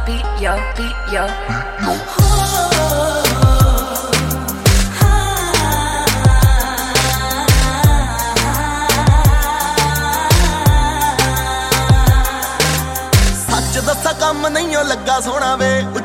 beat yo. सच दसा कम नहीं लगा सोना वे